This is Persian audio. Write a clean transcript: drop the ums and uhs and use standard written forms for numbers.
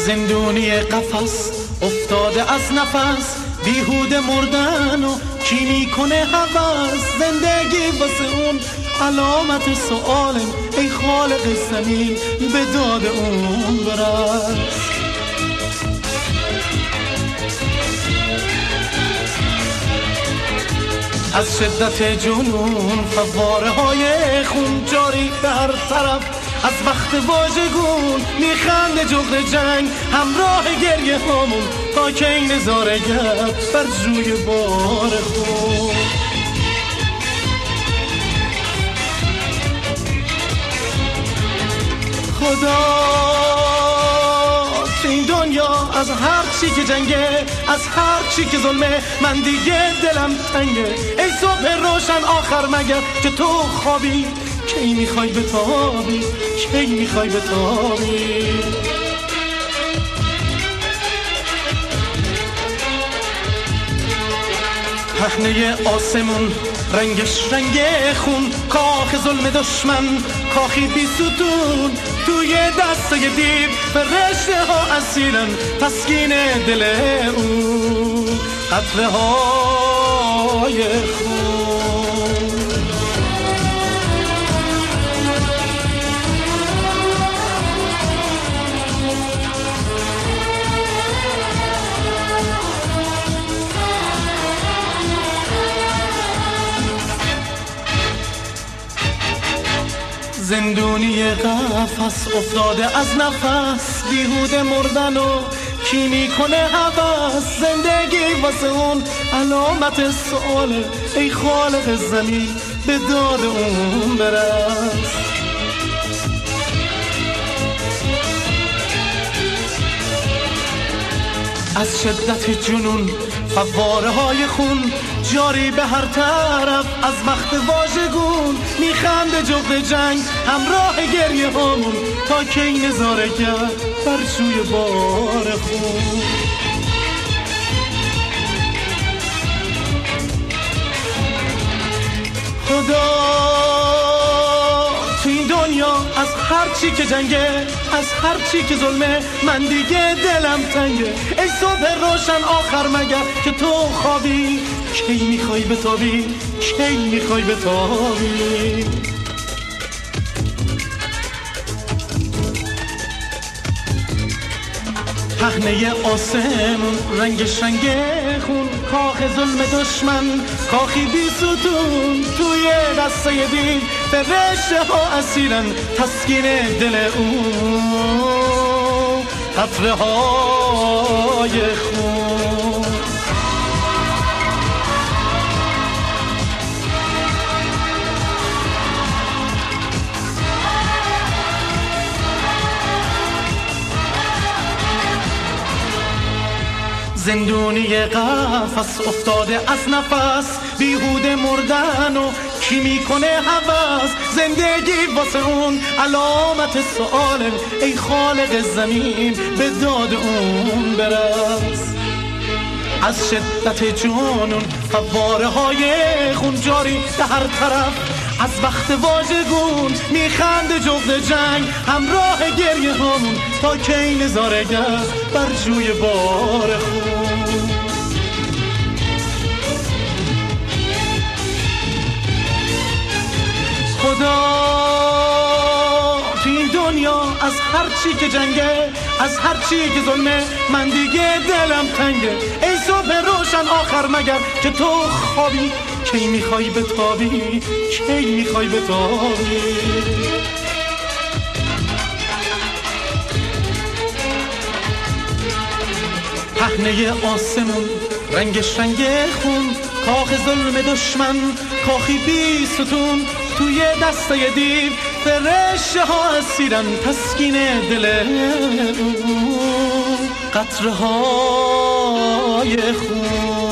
زندونی قفس افتاده از نفس، بیهوده مردن و کی میکنه هوس. زندگی واسه اون علامت سؤاله، ای خالق زمین به داد اون برس. از شدت جنون فواره های خون جاری به هر طرف، از وقت واژگون میخنده جغد جنگ، همراه گریه همون تا که این نظارگر بر جوی بار خون. خدا تو این دنیا از هر چی که جنگه، از هر چی که ظلمه، من دیگه دلم تنگه. ای صبح روشن آخر مگر که تو خوابی، کی میخوای بتابی، کی میخوای بتابی. پهنه آسمون رنگش رنگ خون، کاخ ظلم دشمن کاخی بی ستون. توی دستای دیو فرشته ها اسیرن، تسکین دل اون قطره های خون. زندونی قفس افتاده از نفس، بیهوده مردن و کی میکنه هوس. زندگی واسه اون علامت سؤاله، ای خالق زمین به داد اون برس. از شدت جنون فواره های خون جاری به هر طرف، از وقت واژگون میخنده جغد جنگ، همراه گریه همون تا که این نظاره کرد بر جوی بار خون. خدا تو این دنیا از هر چی که جنگه، از هر چی که ظلمه، من دیگه دلم تنگه. ای صبح روشن آخر مگر که تو خوابی، کی میخوای بتابی، کی میخوای بتابی. پهنه آسمون رنگش رنگ خون، کاخ ظلم دشمن کاخی بی ستون. توی دسته دیو فرشته ها اسیرن، تسکین دل اون قطره های خون. زندونی قفس افتاده از نفس، بیهوده مردن و کی میکنه هوس. زندگی واسه اون علامت سؤاله، ای خالق زمین به داد اون برس. از شدت جنون فواره های خون جاری به هر طرف، از وقت واژگون میخنده جغد جنگ، همراه گریه همون تا که این نظارگر بر جوی بار خون. خدا تو این دنیا از هر چی که جنگه، از هر چی که ظلمه، من دیگه دلم تنگه. ای صبح روشن آخر مگر که تو خوابی، کی میخوای بتابی، کی میخوای بتابی. پهنه آسمون رنگش رنگ خون، کاخ ظلم دشمن کاخی بی ستون. توی دسته دیو فرشته ها اسیرن، تسکین دل قطره های خون.